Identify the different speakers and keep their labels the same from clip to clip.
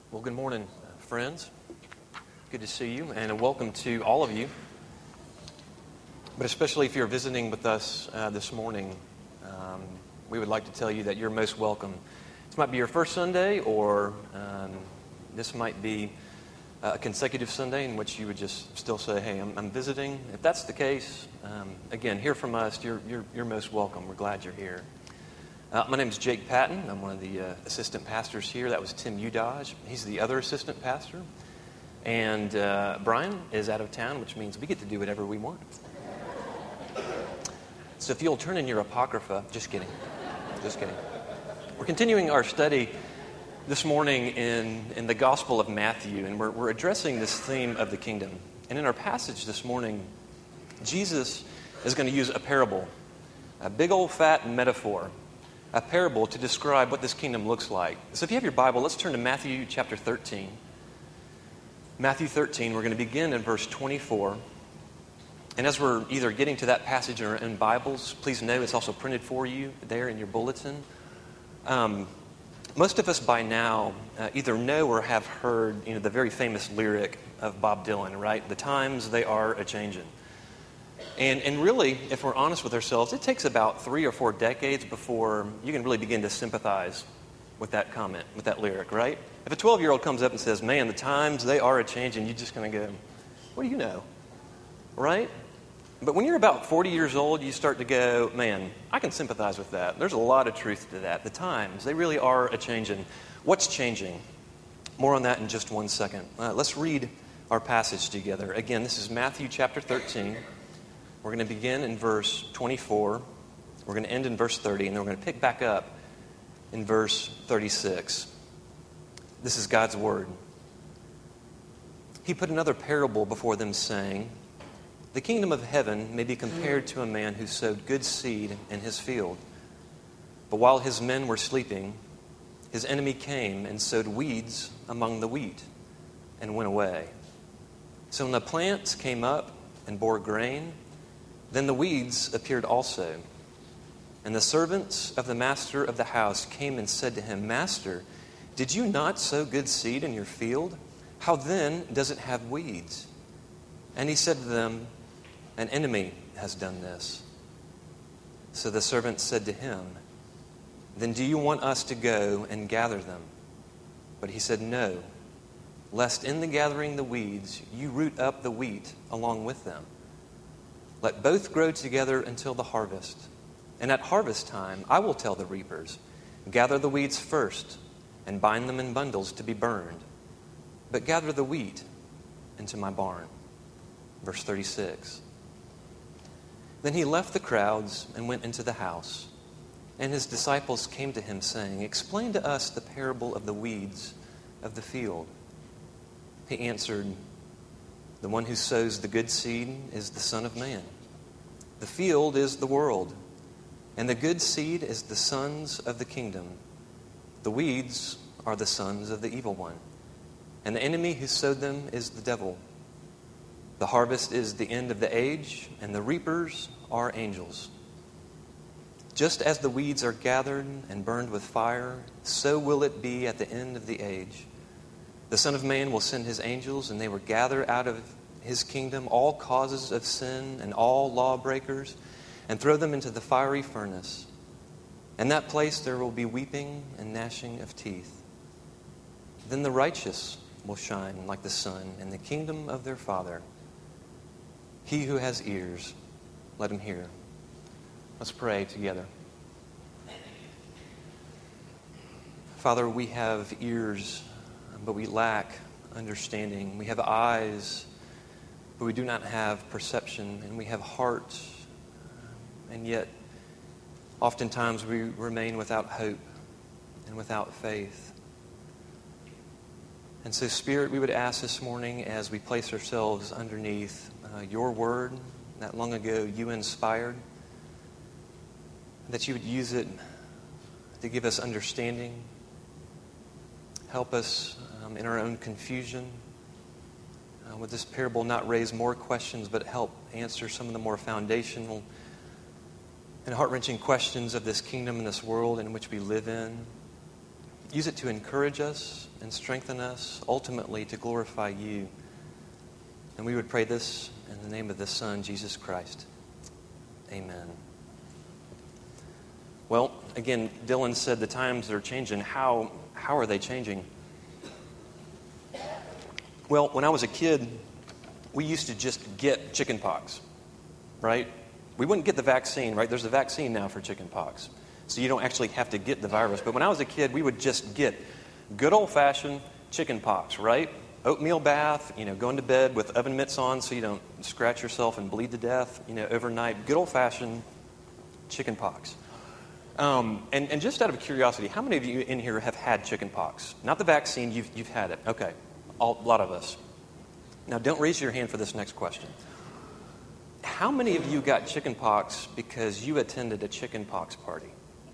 Speaker 1: Well, good morning, friends. Good to see you, and welcome to all of you. But especially if you're visiting with us this morning, we would like to tell you that you're most welcome. This might be your first Sunday, or this might be a consecutive Sunday in which you would just still say, hey, I'm visiting. If that's the case, again, hear from us. You're most welcome. We're glad you're here. My name is Jake Patton. I'm one of the assistant pastors here. That was Tim Udaj. He's the other assistant pastor. And Brian is out of town, which means we get to do whatever we want. So if you'll turn in your Apocrypha, just kidding. We're continuing our study this morning in the Gospel of Matthew, and we're addressing this theme of the kingdom. And in our passage this morning, Jesus is going to use a parable, a big old fat metaphor, a parable to describe what this kingdom looks like. So if you have your Bible, let's turn to Matthew chapter 13. Matthew 13, we're going to begin in verse 24. And as we're either getting to that passage in our own Bibles, please know it's also printed for you there in your bulletin. Most of us by now either know or have heard the very famous lyric of Bob Dylan, right? The times they are a-changin'. And really, if we're honest with ourselves, it takes about 3 or 4 decades before you can really begin to sympathize with that comment, with that lyric, right? If a 12-year-old comes up and says, man, the times, they are a-changin', you're just going to go, what do you know? Right? But when you're about 40 years old, you start to go, man, I can sympathize with that. There's a lot of truth to that. The times, they really are a-changin'. What's changing? More on that in just 1 second. Let's read our passage together. Again, this is Matthew chapter 13. We're going to begin in verse 24. We're going to end in verse 30, and then we're going to pick back up in verse 36. This is God's word. He put another parable before them, saying, the kingdom of heaven may be compared to a man who sowed good seed in his field. But while his men were sleeping, his enemy came and sowed weeds among the wheat and went away. So when the plants came up and bore grain, then the weeds appeared also. And the servants of the master of the house came and said to him, Master, did you not sow good seed in your field? How then does it have weeds? And he said to them, an enemy has done this. So the servants said to him, then do you want us to go and gather them? But he said, no, lest in the gathering the weeds you root up the wheat along with them. Let both grow together until the harvest. And at harvest time, I will tell the reapers, gather the weeds first and bind them in bundles to be burned, but gather the wheat into my barn. Verse 36. Then he left the crowds and went into the house. And his disciples came to him, saying, explain to us the parable of the weeds of the field. He answered, the one who sows the good seed is the Son of Man. The field is the world, and the good seed is the sons of the kingdom. The weeds are the sons of the evil one, and the enemy who sowed them is the devil. The harvest is the end of the age, and the reapers are angels. Just as the weeds are gathered and burned with fire, so will it be at the end of the age. The Son of Man will send his angels, and they will gather out of his kingdom all causes of sin and all lawbreakers, and throw them into the fiery furnace. In that place there will be weeping and gnashing of teeth. Then the righteous will shine like the sun in the kingdom of their Father. He who has ears, let him hear. Let's pray together. Father, we have ears, but we lack understanding. We have eyes, but we do not have perception. And we have hearts, and yet oftentimes we remain without hope and without faith. And so, Spirit, we would ask this morning as we place ourselves underneath your word that long ago you inspired, that you would use it to give us understanding. Help us in our own confusion. Would this parable not raise more questions, but help answer some of the more foundational and heart-wrenching questions of this kingdom and this world in which we live in? Use it to encourage us and strengthen us, ultimately to glorify you. And we would pray this in the name of the Son, Jesus Christ. Amen. Well, again, Dylan said the times are changing. How are they changing? Well, when I was a kid, we used to just get chicken pox, right? We wouldn't get the vaccine, right? There's a vaccine now for chicken pox. So you don't actually have to get the virus. But when I was a kid, we would just get good old-fashioned chicken pox, right? Oatmeal bath, going to bed with oven mitts on so you don't scratch yourself and bleed to death, overnight. Good old-fashioned chicken pox. And just out of curiosity, how many of you in here have had chicken pox? Not the vaccine, you've had it. Okay, a lot of us. Now, don't raise your hand for this next question. How many of you got chicken pox because you attended a chicken pox party?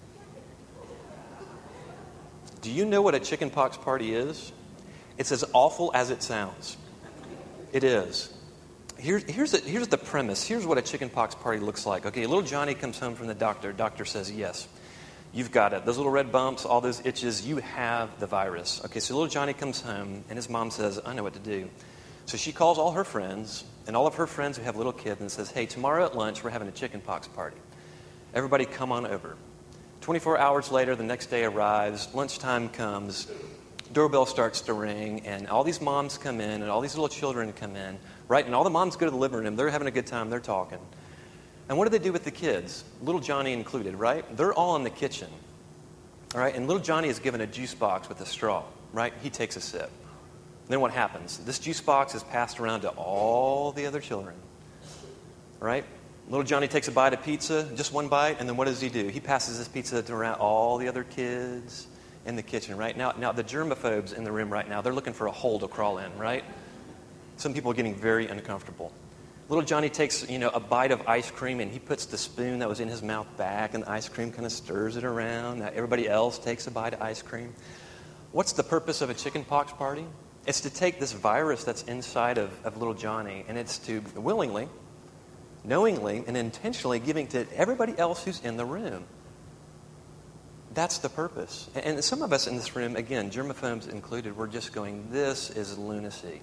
Speaker 1: Do you know what a chicken pox party is? It's as awful as it sounds. It is. Here's the premise. Here's what a chicken pox party looks like. Okay, little Johnny comes home from the doctor. Doctor says, yes, you've got it. Those little red bumps, all those itches, you have the virus. Okay, so little Johnny comes home, and his mom says, I know what to do. So she calls all her friends, and all of her friends who have little kids, and says, hey, tomorrow at lunch, we're having a chicken pox party. Everybody come on over. 24 hours later, the next day arrives, lunchtime comes, doorbell starts to ring, and all these moms come in, and all these little children come in, right? And all the moms go to the living room. They're having a good time. They're talking. And what do they do with the kids? Little Johnny included, right? They're all in the kitchen, all right? And little Johnny is given a juice box with a straw, right? He takes a sip. Then what happens? This juice box is passed around to all the other children, right? Little Johnny takes a bite of pizza, just one bite, and then what does he do? He passes this pizza around all the other kids in the kitchen, right? Now the germaphobes in the room right now, they're looking for a hole to crawl in, right? Some people are getting very uncomfortable. Little Johnny takes, a bite of ice cream, and he puts the spoon that was in his mouth back, and the ice cream kind of stirs it around. Now everybody else takes a bite of ice cream. What's the purpose of a chicken pox party? It's to take this virus that's inside of little Johnny, and it's to willingly, knowingly, and intentionally giving to everybody else who's in the room. That's the purpose. And some of us in this room, again, germaphobes included, we're just going, this is lunacy.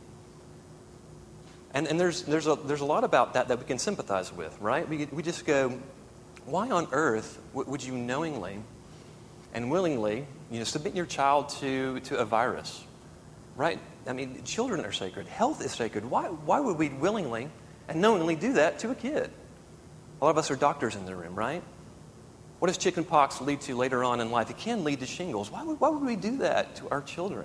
Speaker 1: And there's a lot about that we can sympathize with, right? We just go, why on earth would you knowingly and willingly, submit your child to a virus, right? I mean, children are sacred. Health is sacred. Why would we willingly and knowingly do that to a kid? A lot of us are doctors in the room, right? What does chicken pox lead to later on in life? It can lead to shingles. Why would we do that to our children?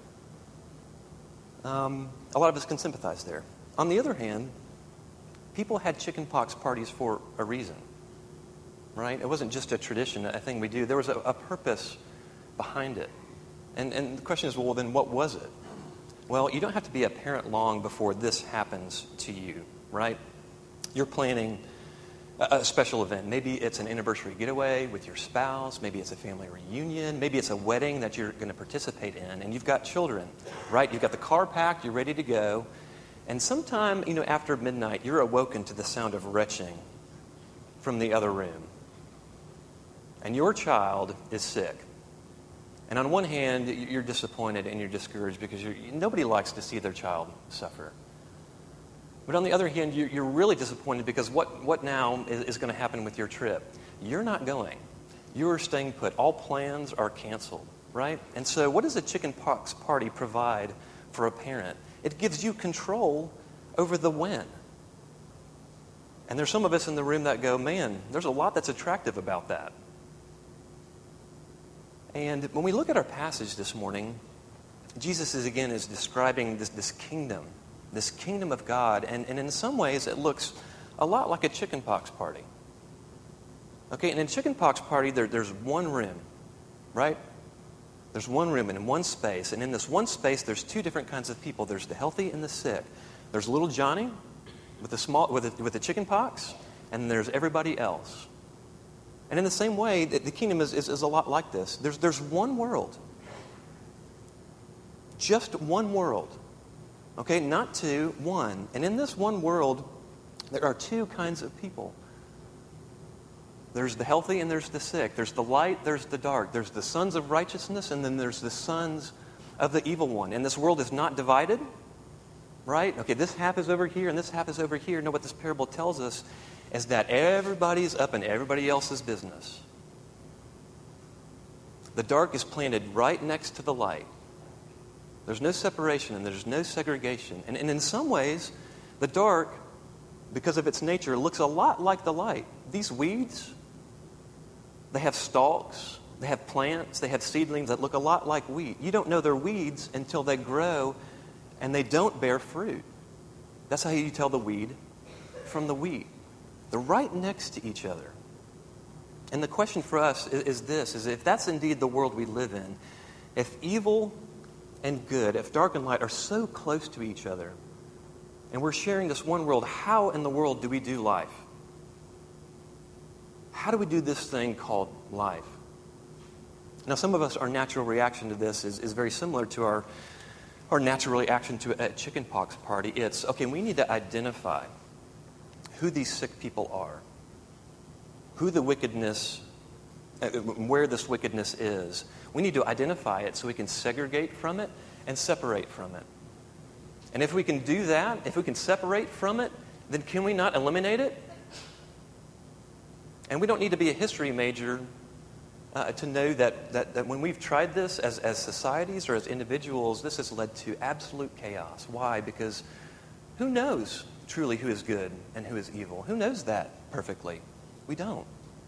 Speaker 1: A lot of us can sympathize there. On the other hand, people had chicken pox parties for a reason, right? It wasn't just a tradition, a thing we do. There was a purpose behind it. And the question is, well, then what was it? Well, you don't have to be a parent long before this happens to you, right? You're planning a special event. Maybe it's an anniversary getaway with your spouse. Maybe it's a family reunion. Maybe it's a wedding that you're going to participate in. And you've got children, right? You've got the car packed. You're ready to go. And sometime, after midnight, you're awoken to the sound of retching from the other room. And your child is sick. And on one hand, you're disappointed and you're discouraged because nobody likes to see their child suffer. But on the other hand, you're really disappointed because what now is going to happen with your trip? You're not going. You're staying put. All plans are canceled, right? And so what does a chicken pox party provide for a parent? It gives you control over the when. And there's some of us in the room that go, man, there's a lot that's attractive about that. And when we look at our passage this morning, Jesus is describing this kingdom of God, and in some ways it looks a lot like a chicken pox party. Okay, and in a chicken pox party, there's one room, right? There's one room and in one space, and in this one space, there's two different kinds of people. There's the healthy and the sick. There's little Johnny with the chicken pox, and there's everybody else. And in the same way, the kingdom is a lot like this. There's one world. Just one world. Okay, not two, one. And in this one world, there are two kinds of people. There's the healthy and there's the sick. There's the light, there's the dark. There's the sons of righteousness, and then there's the sons of the evil one. And this world is not divided, right? Okay, this half is over here and this half is over here. No, what this parable tells us is that everybody's up in everybody else's business. The dark is planted right next to the light. There's no separation and there's no segregation. And in some ways, the dark, because of its nature, looks a lot like the light. These weeds, they have stalks, they have plants, they have seedlings that look a lot like wheat. You don't know they're weeds until they grow and they don't bear fruit. That's how you tell the weed from the wheat. They're right next to each other. And the question for us is this, is if that's indeed the world we live in, if evil and good, if dark and light are so close to each other, and we're sharing this one world, how in the world do we do life? How do we do this thing called life? Now, some of us, our natural reaction to this is very similar to our natural reaction to a chickenpox party. It's, okay, we need to identify who these sick people are, who the wickedness, where this wickedness is. We need to identify it so we can segregate from it and separate from it. And if we can do that, if we can separate from it, then can we not eliminate it? And we don't need to be a history major to know that when we've tried this as societies or as individuals, this has led to absolute chaos. Why? Because who knows truly who is good and who is evil? Who knows that perfectly? We don't.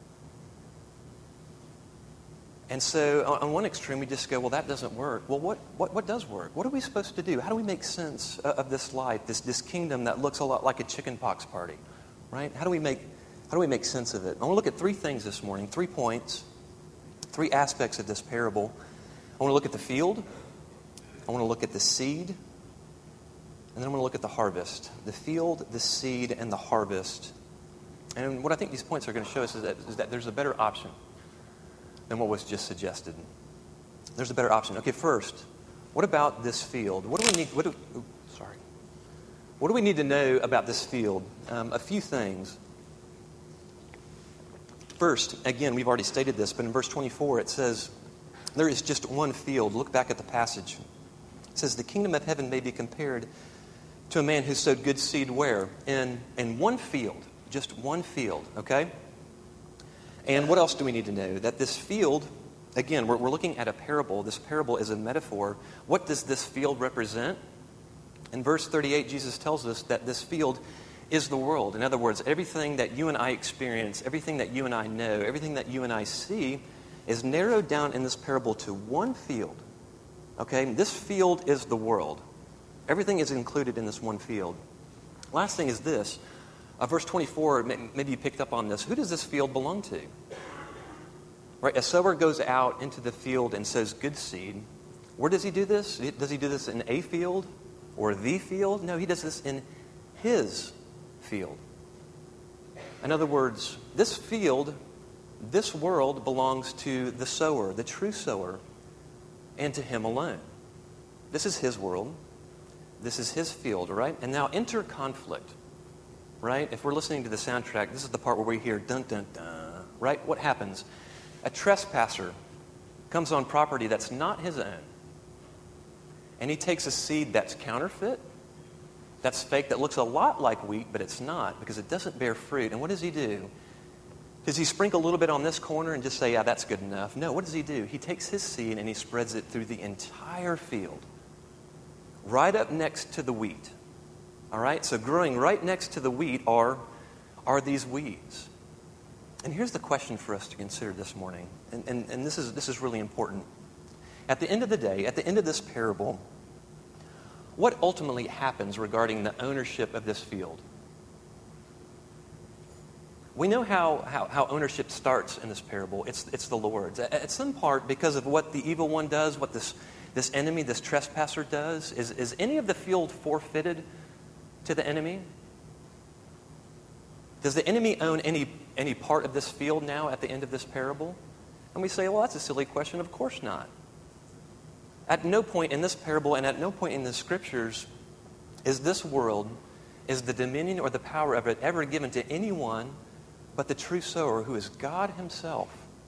Speaker 1: And so on one extreme, we just go, well, that doesn't work. Well, what does work? What are we supposed to do? How do we make sense of this life, this kingdom that looks a lot like a chickenpox party, right? How do we make sense of it? I want to look at three things this morning, 3 points, 3 aspects of this parable. I want to look at the field. I want to look at the seed. And then I want to look at the harvest. The field, the seed, and the harvest. And what I think these points are going to show us is that there's a better option than what was just suggested. There's a better option. Okay, first, what about this field? What do we need to know about this field? A few things. First, again, we've already stated this, but in verse 24 it says, there is just one field. Look back at the passage. It says, the kingdom of heaven may be compared to a man who sowed good seed where? In one field. Just one field, okay? And what else do we need to know? That this field, again, we're looking at a parable. This parable is a metaphor. What does this field represent? In verse 38, Jesus tells us that this field is the world. In other words, everything that you and I experience, everything that you and I know, everything that you and I see is narrowed down in this parable to one field. Okay? This field is the world. Everything is included in this one field. Last thing is this. Verse 24, maybe you picked up on this. Who does this field belong to? Right? A sower goes out into the field and sows good seed. Where does he do this? Does he do this in a field or the field? No, he does this in his field. In other words, this field, this world belongs to the sower, the true sower, and to him alone. This is his world. This is his field, right? And now enter conflict. Right? If we're listening to the soundtrack, this is the part where we hear dun dun dun. Right? What happens? A trespasser comes on property that's not his own. And he takes a seed that's counterfeit, that's fake, that looks a lot like wheat, but it's not because it doesn't bear fruit. And what does he do? Does he sprinkle a little bit on this corner and just say, yeah, that's good enough? No, what does he do? He takes his seed and he spreads it through the entire field, right up next to the wheat. All right, so growing right next to the wheat are these weeds. And here's the question for us to consider this morning, and this is really important. At the end of the day, at the end of this parable, what ultimately happens regarding the ownership of this field? We know how ownership starts in this parable. It's the Lord's. At some part, because of what the evil one does, what this enemy, this trespasser does, is any of the field forfeited to the enemy? Does the enemy own any part of this field now at the end of this parable? And we say, well, that's a silly question. Of course not. At no point in this parable and at no point in the scriptures is this world, is the dominion or the power of it ever given to anyone But the true sower, who is God himself,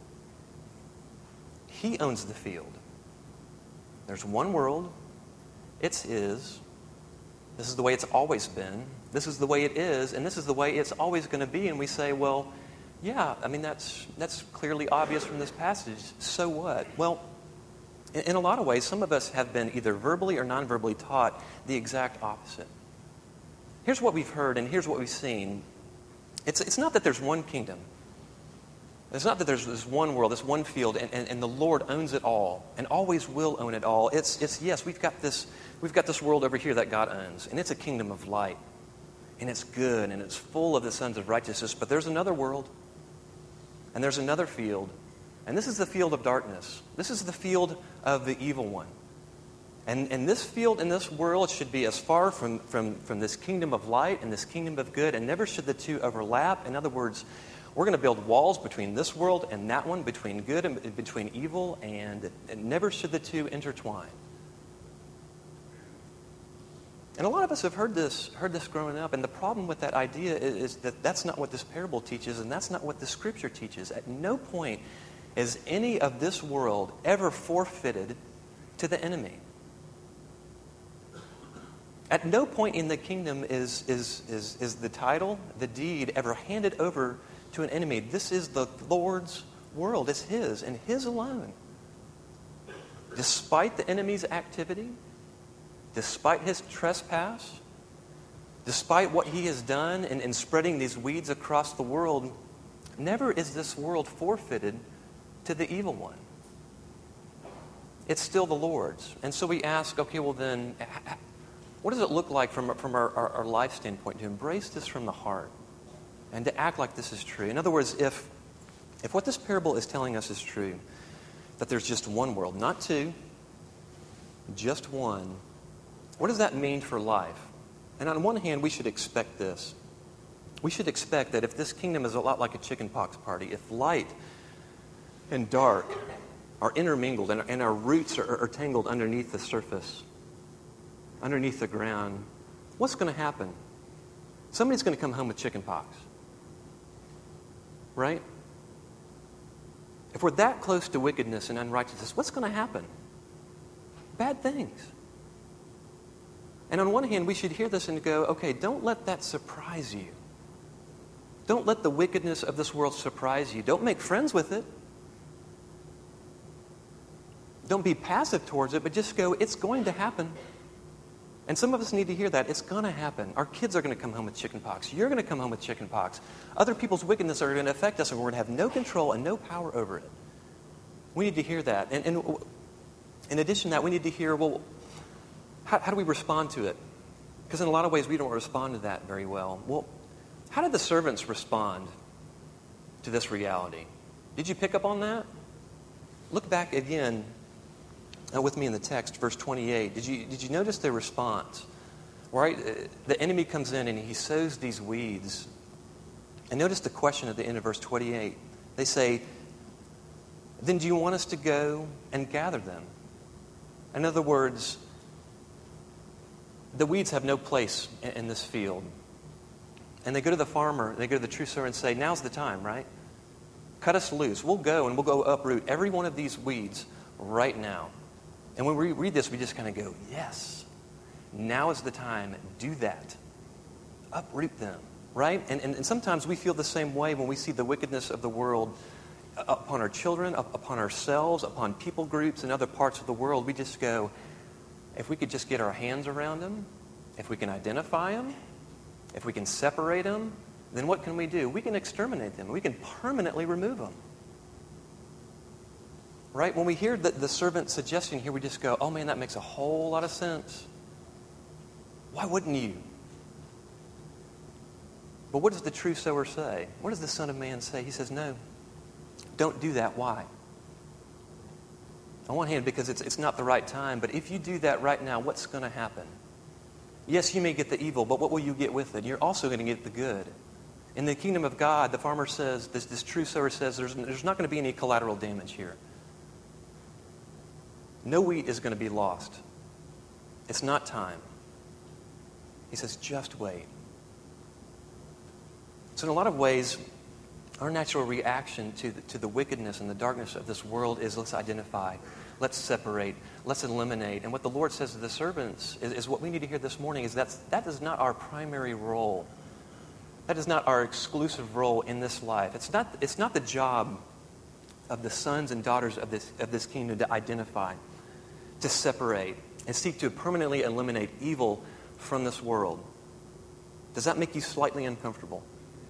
Speaker 1: he owns the field. There's one world. It's his. This is the way it's always been. This is the way it is, and this is the way it's always going to be. And we say, well, yeah, I mean, that's clearly obvious from this passage. So what? Well, in a lot of ways, some of us have been either verbally or non-verbally taught the exact opposite. Here's what we've heard and here's what we've seen. It's not that there's one kingdom. It's not that there's this one world, this one field, and the Lord owns it all and always will own it all. It's yes, we've got this world over here that God owns, and it's a kingdom of light, and it's good, and it's full of the sons of righteousness. But there's another world, and there's another field, and this is the field of darkness. This is the field of the evil one. And this field in this world should be as far from this kingdom of light and this kingdom of good, and never should the two overlap. In other words, we're going to build walls between this world and that one, between good and between evil, and never should the two intertwine. And a lot of us have heard this growing up, and the problem with that idea is that that's not what this parable teaches, and that's not what the Scripture teaches. At no point is any of this world ever forfeited to the enemy. At no point in the kingdom is the title, the deed, ever handed over to an enemy. This is the Lord's world. It's his and his alone. Despite the enemy's activity, despite his trespass, despite what he has done in spreading these weeds across the world, never is this world forfeited to the evil one. It's still the Lord's. And so we ask, okay, well then, what does it look like from our life standpoint to embrace this from the heart and to act like this is true? In other words, if what this parable is telling us is true, that there's just one world, not two, just one, what does that mean for life? And on one hand, we should expect this. We should expect that if this kingdom is a lot like a chickenpox party, if light and dark are intermingled and our roots are tangled underneath the surface, underneath the ground, what's going to happen? Somebody's going to come home with chickenpox. Right? If we're that close to wickedness and unrighteousness, what's going to happen? Bad things. And on one hand, we should hear this and go, okay, don't let that surprise you. Don't let the wickedness of this world surprise you. Don't make friends with it. Don't be passive towards it, but just go, it's going to happen. And some of us need to hear that. It's going to happen. Our kids are going to come home with chickenpox. You're going to come home with chickenpox. Other people's wickedness are going to affect us, and we're going to have no control and no power over it. We need to hear that. And in addition to that, we need to hear, well, how do we respond to it? Because in a lot of ways, we don't respond to that very well. Well, how did the servants respond to this reality? Did you pick up on that? Look back again with me in the text, verse 28. Did you notice their response? Right? The enemy comes in and he sows these weeds. And notice the question at the end of verse 28. They say, then do you want us to go and gather them? In other words, the weeds have no place in this field. And they go to the farmer, they go to the true sower and say, now's the time, right? Cut us loose. We'll go and we'll go uproot every one of these weeds right now. And when we read this, we just kind of go, yes, now is the time. Do that. Uproot them, right? And sometimes we feel the same way when we see the wickedness of the world upon our children, upon ourselves, upon people groups and other parts of the world. We just go, if we could just get our hands around them, if we can identify them, if we can separate them, then what can we do? We can exterminate them. We can permanently remove them. Right? When we hear the servant suggestion here, we just go, oh man, that makes a whole lot of sense. Why wouldn't you? But what does the true sower say? What does the Son of Man say? He says, no, don't do that. Why? On one hand, because it's not the right time, but if you do that right now, what's going to happen? Yes, you may get the evil, but what will you get with it? You're also going to get the good. In the kingdom of God, the farmer says, this true sower says, there's not going to be any collateral damage here. No wheat is going to be lost. It's not time. He says, just wait. So in a lot of ways, Our natural reaction to the wickedness and the darkness of this world is let's identify, let's separate, let's eliminate. And what the Lord says to the servants is what we need to hear this morning is that is not our primary role. That is not our exclusive role in this life. It's not the job of the sons and daughters of this kingdom to identify, to separate, and seek to permanently eliminate evil from this world. Does that make you slightly uncomfortable?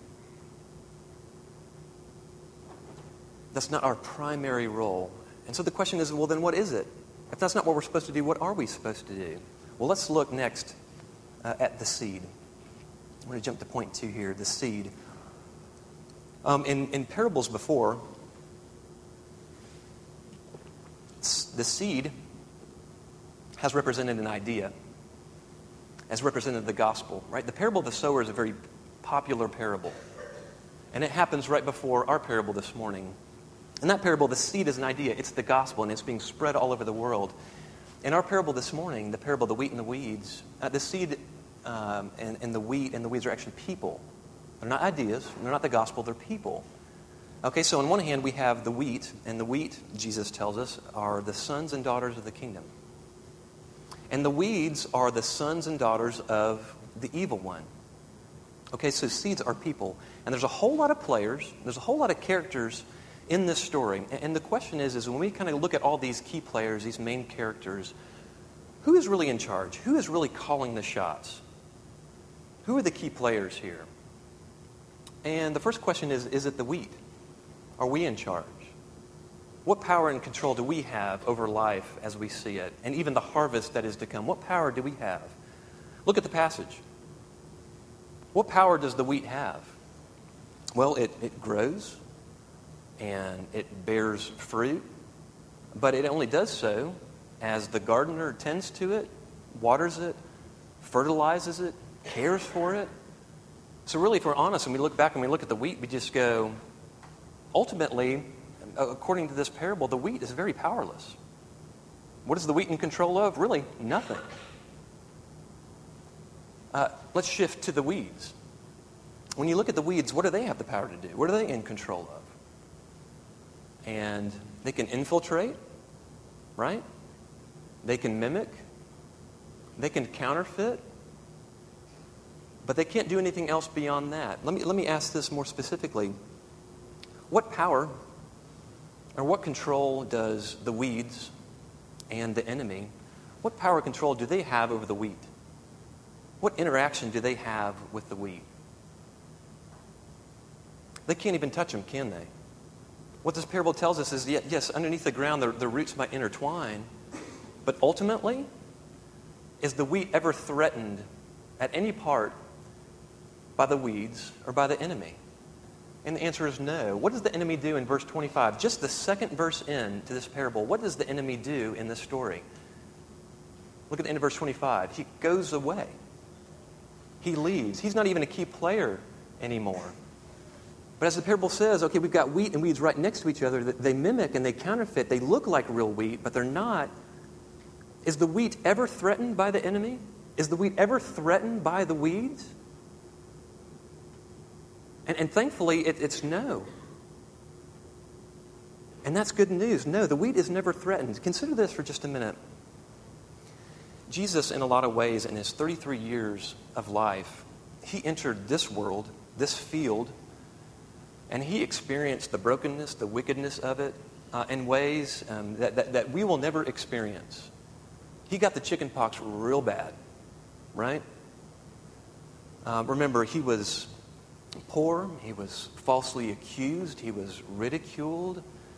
Speaker 1: That's not our primary role. And so the question is, well, then what is it? If that's not what we're supposed to do, what are we supposed to do? Well, let's look next at the seed. I'm going to jump to point 2 here, the seed. In parables before, the seed has represented an idea, has represented the gospel, right? The parable of the sower is a very popular parable. And it happens right before our parable this morning. In that parable, the seed is an idea. It's the gospel, and it's being spread all over the world. In our parable this morning, the parable of the wheat and the weeds, the seed and the wheat and the weeds are actually people. They're not ideas. They're not the gospel. They're people. Okay, so on one hand, we have the wheat, and the wheat, Jesus tells us, are the sons and daughters of the kingdom. And the weeds are the sons and daughters of the evil one. Okay, so seeds are people. And there's a whole lot of players, there's a whole lot of characters in this story. And the question is when we kind of look at all these key players, these main characters, who is really in charge? Who is really calling the shots? Who are the key players here? And the first question is it the wheat? Are we in charge? What power and control do we have over life as we see it? And even the harvest that is to come. What power do we have? Look at the passage. What power does the wheat have? Well, it grows and it bears fruit, but it only does so as the gardener tends to it, waters it, fertilizes it, cares for it. So really, if we're honest, when we look back and we look at the wheat, we just go, ultimately, according to this parable, the wheat is very powerless. What is the wheat in control of? Really, nothing. Let's shift to the weeds. When you look at the weeds, what do they have the power to do? What are they in control of? And they can infiltrate, right? They can mimic. They can counterfeit. But they can't do anything else beyond that. Let me ask this more specifically. What power or what control does the weeds and the enemy, what power or control do they have over the wheat? What interaction do they have with the wheat? They can't even touch them, can they? What this parable tells us is, yes, underneath the ground, the roots might intertwine, but ultimately, is the wheat ever threatened at any part by the weeds or by the enemy? And the answer is no. What does the enemy do in verse 25? Just the second verse into this parable, what does the enemy do in this story? Look at the end of verse 25. He goes away. He leaves. He's not even a key player anymore. But as the parable says, okay, we've got wheat and weeds right next to each other. They mimic and they counterfeit. They look like real wheat, but they're not. Is the wheat ever threatened by the enemy? Is the wheat ever threatened by the weeds? And thankfully, it's no. And that's good news. No, the wheat is never threatened. Consider this for just a minute. Jesus, in a lot of ways, in his 33 years of life, he entered this world, this field, and he experienced the brokenness, the wickedness of it in ways that we will never experience. He got the chicken pox real bad, right? Remember, he was poor, he was falsely accused, he was ridiculed,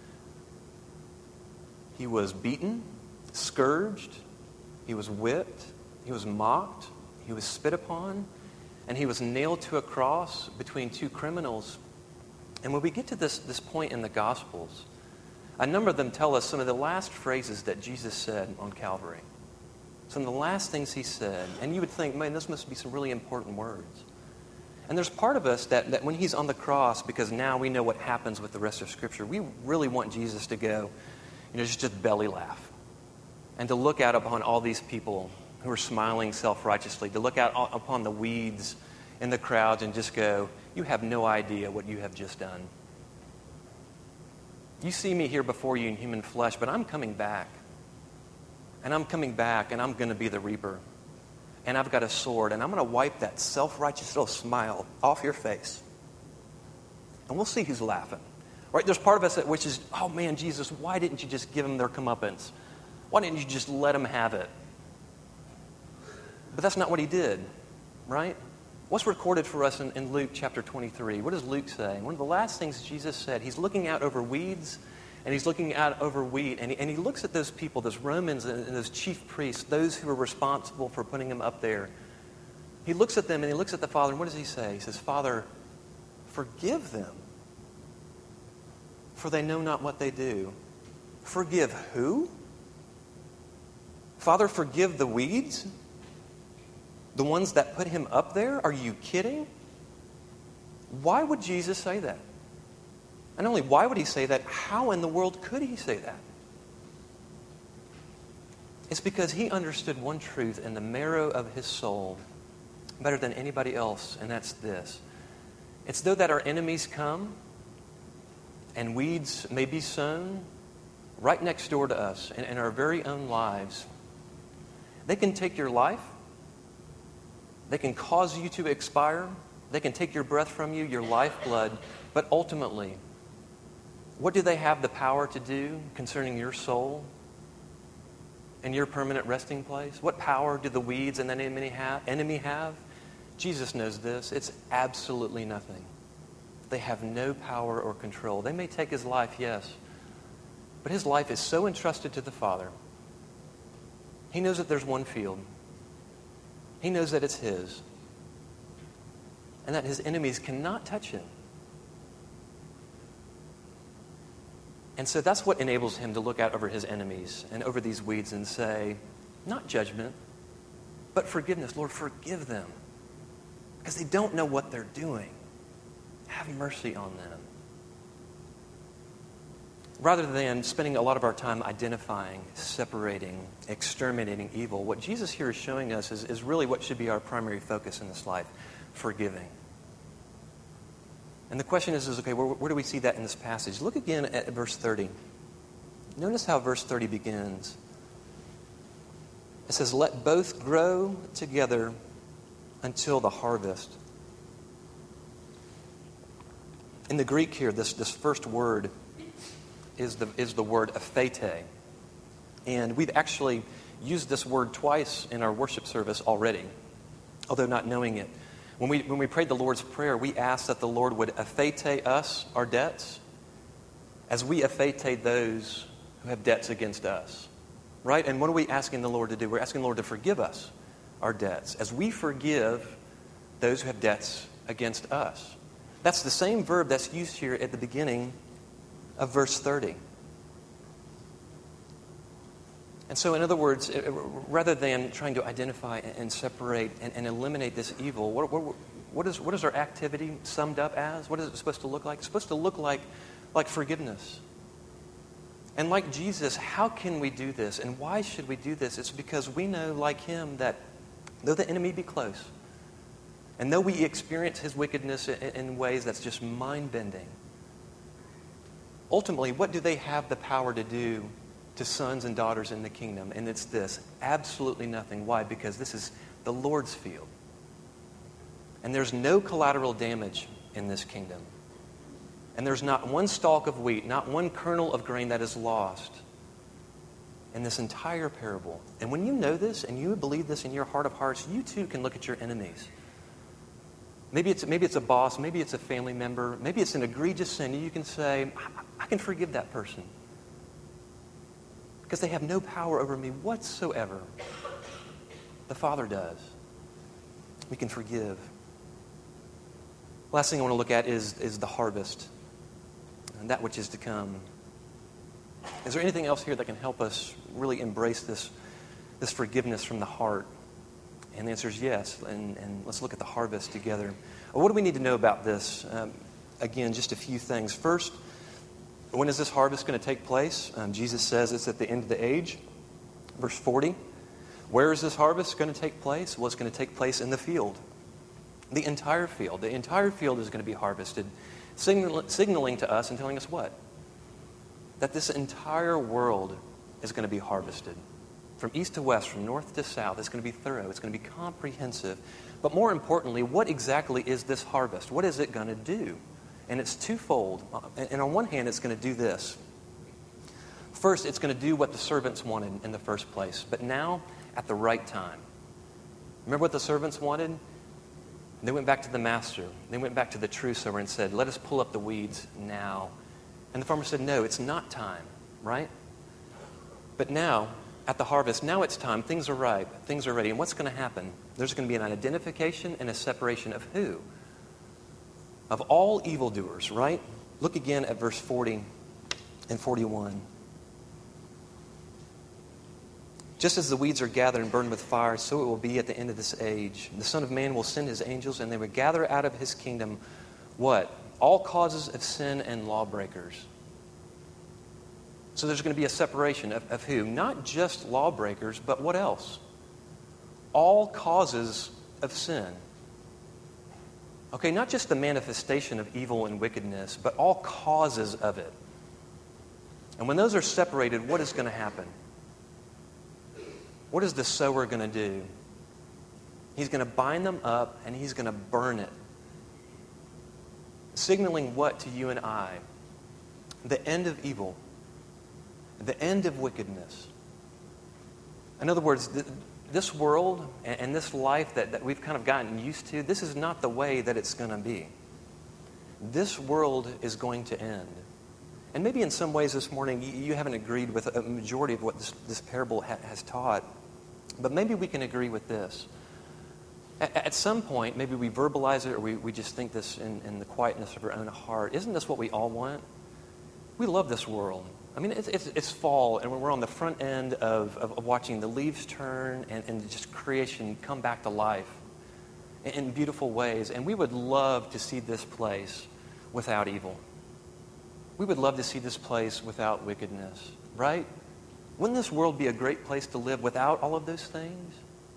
Speaker 1: he was beaten, scourged, he was whipped, he was mocked, he was spit upon, and he was nailed to a cross between two criminals. And when we get to this point in the Gospels, a number of them tell us some of the last phrases that Jesus said on Calvary. Some of the last things he said. And you would think, man, this must be some really important words. And there's part of us that when he's on the cross, because now we know what happens with the rest of Scripture, we really want Jesus to go, just belly laugh. And to look out upon all these people who are smiling self-righteously, to look out upon the weeds in the crowds and just go, you have no idea what you have just done. You see me here before you in human flesh, but I'm coming back. And I'm coming back, and I'm going to be the reaper. And I've got a sword, and I'm going to wipe that self-righteous little smile off your face. And we'll see who's laughing. Right? There's part of us which is, oh man, Jesus, why didn't you just give them their comeuppance? Why didn't you just let them have it? But that's not what he did, right? What's recorded for us in Luke chapter 23? What does Luke say? One of the last things Jesus said, he's looking out over weeds, and he's looking out over wheat, and he looks at those people, those Romans and those chief priests, those who were responsible for putting him up there. He looks at them, and he looks at the Father, and what does he say? He says, Father, forgive them, for they know not what they do. Forgive who? Father, forgive the weeds? The ones that put him up there? Are you kidding? Why would Jesus say that? And not only why would he say that, how in the world could he say that? It's because he understood one truth in the marrow of his soul better than anybody else, and that's this. It's though that our enemies come and weeds may be sown right next door to us in our very own lives. They can take your life. They can cause you to expire. They can take your breath from you, your lifeblood. But ultimately, what do they have the power to do concerning your soul and your permanent resting place? What power do the weeds and the enemy have? Jesus knows this. It's absolutely nothing. They have no power or control. They may take his life, yes. But his life is so entrusted to the Father. He knows that there's one field. He knows that it's his. And that his enemies cannot touch him. And so that's what enables him to look out over his enemies and over these weeds and say, not judgment, but forgiveness. Lord, forgive them. Because they don't know what they're doing. Have mercy on them. Rather than spending a lot of our time identifying, separating, exterminating evil, what Jesus here is showing us is really what should be our primary focus in this life, forgiving. And the question is okay, where do we see that in this passage? Look again at verse 30. Notice how verse 30 begins. It says, let both grow together until the harvest. In the Greek here, this first word is the word aphete. And we've actually used this word twice in our worship service already, although not knowing it. When we prayed the Lord's Prayer, we asked that the Lord would aphete us, our debts, as we aphete those who have debts against us. Right? And what are we asking the Lord to do? We're asking the Lord to forgive us our debts, as we forgive those who have debts against us. That's the same verb that's used here at the beginning of verse 30. And so, in other words, rather than trying to identify and separate and eliminate this evil, what is our activity summed up as? What is it supposed to look like? It's supposed to look like forgiveness. And like Jesus, how can we do this? And why should we do this? It's because we know, like him, that though the enemy be close, and though we experience his wickedness in ways that's just mind-bending, ultimately, what do they have the power to do to sons and daughters in the kingdom? And it's this, absolutely nothing. Why? Because this is the Lord's field. And there's no collateral damage in this kingdom. And there's not one stalk of wheat, not one kernel of grain that is lost in this entire parable. And when you know this and you believe this in your heart of hearts, you too can look at your enemies. Maybe it's a boss, maybe it's a family member, maybe it's an egregious sin. You can say, I can forgive that person because they have no power over me whatsoever. The Father does. We can forgive. Last thing I want to look at is the harvest and that which is to come. Is there anything else here that can help us really embrace this forgiveness from the heart? And the answer is yes. And let's look at the harvest together. Well, what do we need to know about this? Again, just a few things. First, when is this harvest going to take place? Jesus says it's at the end of the age. Verse 40. Where is this harvest going to take place? Well, it's going to take place in the field. The entire field is going to be harvested, signaling to us and telling us what? That this entire world is going to be harvested. From east to west, from north to south, it's going to be thorough, it's going to be comprehensive. But more importantly, what exactly is this harvest? What is it going to do? And it's twofold. And on one hand, it's going to do this. First, it's going to do what the servants wanted in the first place, but now at the right time. Remember what the servants wanted? They went back to the master. They went back to the true sower and said, let us pull up the weeds now. And the farmer said, no, it's not time, right? But now, at the harvest, now it's time. Things are ripe. Things are ready. And what's going to happen? There's going to be an identification and a separation of who? Of all evildoers, right? Look again at verse 40 and 41. Just as the weeds are gathered and burned with fire, so it will be at the end of this age. The Son of Man will send his angels, and they will gather out of his kingdom what? All causes of sin and lawbreakers. So there's going to be a separation of who? Not just lawbreakers, but what else? All causes of sin. Okay, not just the manifestation of evil and wickedness, but all causes of it. And when those are separated, what is going to happen? What is the sower going to do? He's going to bind them up and he's going to burn it. Signaling what to you and I? The end of evil. The end of wickedness. In other words, this world and this life that we've kind of gotten used to, this is not the way that it's going to be. This world is going to end. And maybe in some ways this morning you haven't agreed with a majority of what this parable has taught. But maybe we can agree with this. At some point, maybe we verbalize it or we just think this in the quietness of our own heart. Isn't this what we all want? We love this world. I mean, it's fall, and we're on the front end of watching the leaves turn and just creation come back to life in beautiful ways. And we would love to see this place without evil. We would love to see this place without wickedness, right? Wouldn't this world be a great place to live without all of those things?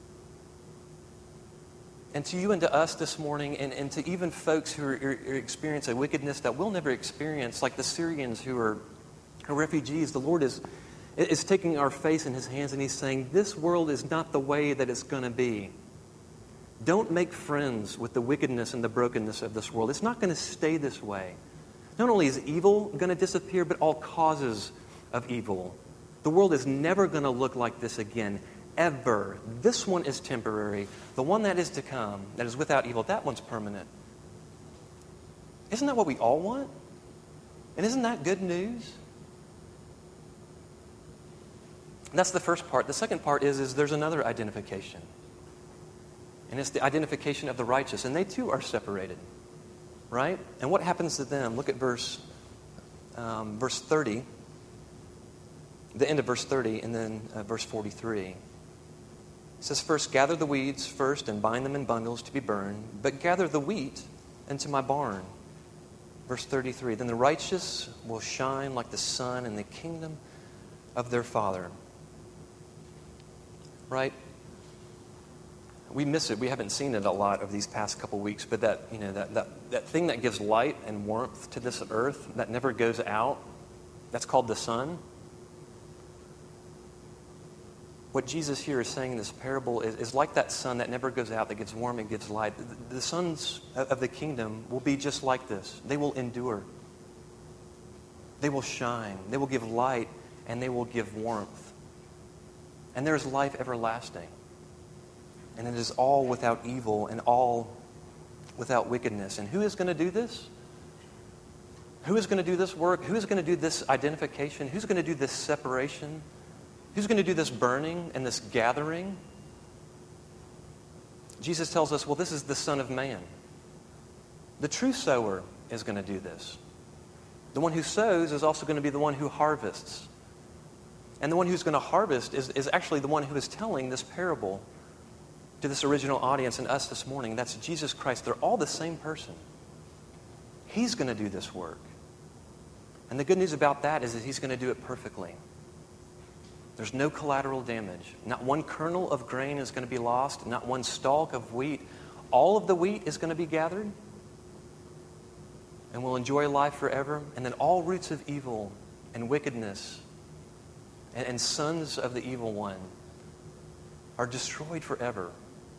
Speaker 1: And to you and to us this morning, and to even folks who are experiencing a wickedness that we'll never experience, like the Syrians who are refugees, the Lord is taking our face in his hands and he's saying, this world is not the way that it's going to be. Don't make friends with the wickedness and the brokenness of this world. It's not going to stay this way. Not only is evil going to disappear, but all causes of evil. The world is never going to look like this again, ever. This one is temporary. The one that is to come, that is without evil, that one's permanent. Isn't that what we all want? And isn't that good news? That's the first part. The second part is there's another identification. And it's the identification of the righteous. And they too are separated. Right? And what happens to them? Look at verse 30. The end of verse 30 and then verse 43. It says, first, gather the weeds first and bind them in bundles to be burned, but gather the wheat into my barn. Verse 33, then the righteous will shine like the sun in the kingdom of their Father. Right? We miss it. We haven't seen it a lot of these past couple weeks, but that thing that gives light and warmth to this earth that never goes out, that's called the sun. What Jesus here is saying in this parable is like that sun that never goes out, that gives warmth and gives light. The sons of the kingdom will be just like this. They will endure. They will shine. They will give light and they will give warmth. And there is life everlasting. And it is all without evil and all without wickedness. And who is going to do this? Who is going to do this work? Who is going to do this identification? Who's going to do this separation? Who's going to do this burning and this gathering? Jesus tells us, well, this is the Son of Man. The true sower is going to do this. The one who sows is also going to be the one who harvests. And the one who's going to harvest is actually the one who is telling this parable to this original audience and us this morning. That's Jesus Christ. They're all the same person. He's going to do this work. And the good news about that is that he's going to do it perfectly. There's no collateral damage. Not one kernel of grain is going to be lost. Not one stalk of wheat. all of the wheat is going to be gathered and we'll enjoy life forever, and then all roots of evil and wickedness and sons of the evil one are destroyed forever.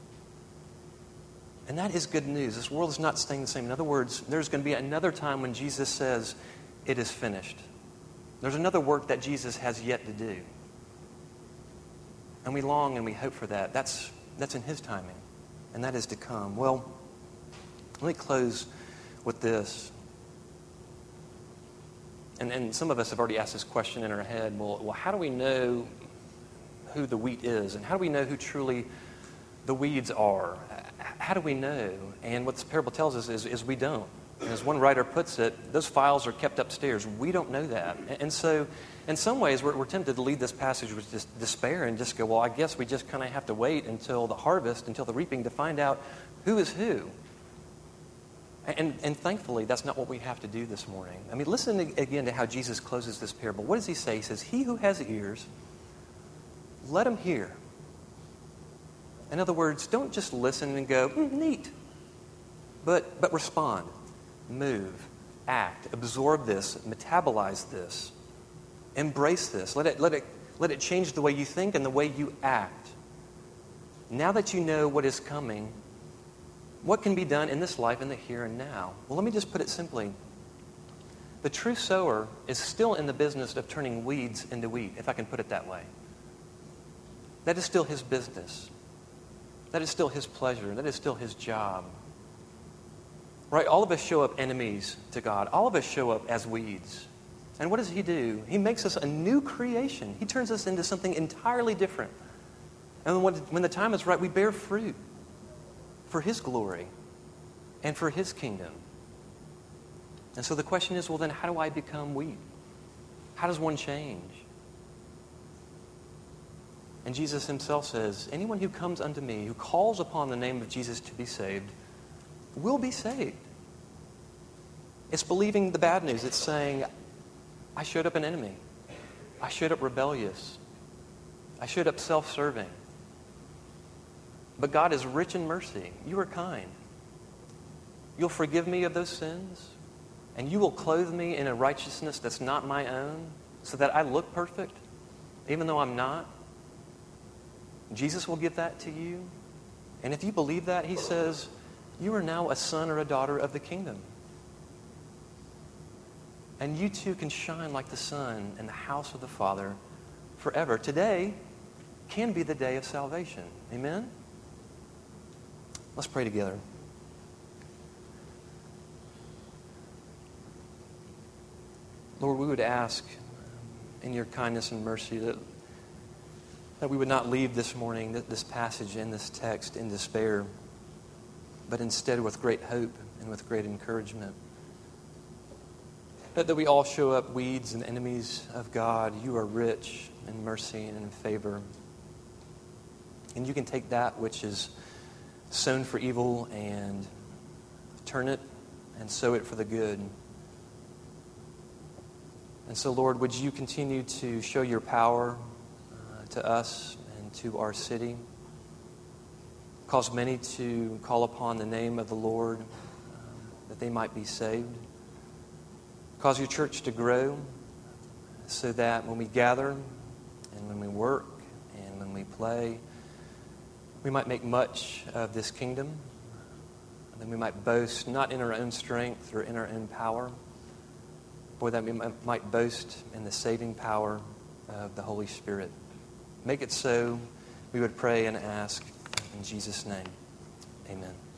Speaker 1: And that is good news. This world is not staying the same. In other words, there's going to be another time when Jesus says, it is finished. There's another work that Jesus has yet to do. And we long and we hope for that. That's in His timing. And that is to come. Well, let me close with this. And some of us have already asked this question in our head. Well, how do we know who the wheat is? And how do we know who truly the weeds are? How do we know? And what this parable tells us is we don't. And as one writer puts it, those files are kept upstairs. We don't know that. And so in some ways, we're tempted to lead this passage with just despair and just go, well, I guess we just kind of have to wait until the harvest, until the reaping, to find out who is who. And thankfully, that's not what we have to do this morning. I mean, listen again to how Jesus closes this parable. What does He say? He says, he who has ears, let him hear. In other words, don't just listen and go, neat. But respond, move, act, absorb this, metabolize this, embrace this. Let it change the way you think and the way you act. Now that you know what is coming, what can be done in this life in the here and now? Well, let me just put it simply. The true sower is still in the business of turning weeds into wheat, if I can put it that way. That is still his business. That is still his pleasure. That is still his job. Right? All of us show up enemies to God. All of us show up as weeds. And what does He do? He makes us a new creation. He turns us into something entirely different. And when the time is right, we bear fruit for His glory and for His kingdom. And so the question is, well, then how do I become wheat? How does one change? And Jesus Himself says, anyone who comes unto me, who calls upon the name of Jesus to be saved, will be saved. It's believing the bad news. It's saying, I showed up an enemy. I showed up rebellious. I showed up self-serving. But God is rich in mercy. You are kind. You'll forgive me of those sins, and you will clothe me in a righteousness that's not my own, so that I look perfect, even though I'm not. Jesus will give that to you. And if you believe that, He says, you are now a son or a daughter of the kingdom. And you too can shine like the sun in the house of the Father forever. Today can be the day of salvation. Amen? Let's pray together. Lord, we would ask in your kindness and mercy that we would not leave this morning, this passage and this text in despair, but instead with great hope and with great encouragement. That we all show up weeds and enemies of God. You are rich in mercy and in favor. And you can take that which is sown for evil and turn it and sow it for the good. And so, Lord, would you continue to show your power to us and to our city? Cause many to call upon the name of the Lord that they might be saved. Cause your church to grow so that when we gather and when we work and when we play, we might make much of this kingdom. And that we might boast not in our own strength or in our own power, but that we might boast in the saving power of the Holy Spirit. Make it so, we would pray and ask in Jesus' name. Amen.